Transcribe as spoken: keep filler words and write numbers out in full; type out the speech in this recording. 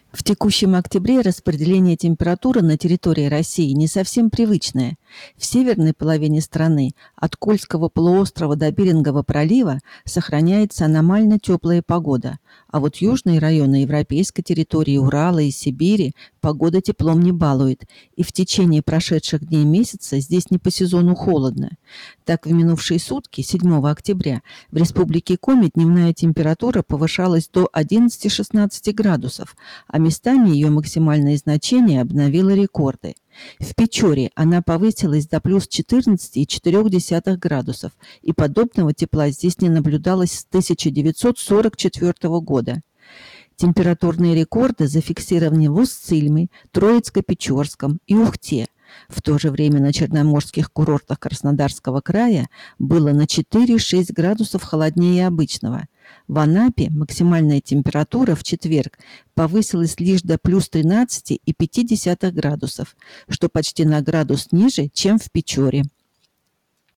В текущем октябре распределение температуры на территории России не совсем привычное. В северной половине страны, от Кольского полуострова до Берингового пролива, сохраняется аномально теплая погода, а вот южные районы европейской территории Урала и Сибири погода теплом не балует, и в течение прошедших дней месяца здесь не по сезону холодно. Так, в минувшие сутки, седьмого октября, в Республике Коми дневная температура повышалась до одиннадцати-шестнадцати градусов, а местами ее максимальное значение обновило рекорды. В Печоре она повысилась до плюс четырнадцати и четырёх десятых градусов, и подобного тепла здесь не наблюдалось с тысяча девятьсот сорок четвёртого года. Температурные рекорды зафиксированы в Усть-Цильме, Троицко-Печорском и Ухте. В то же время на черноморских курортах Краснодарского края было на четыре-шесть градусов холоднее обычного. В Анапе максимальная температура в четверг повысилась лишь до плюс тринадцати и пяти десятых градусов, что почти на градус ниже, чем в Печоре.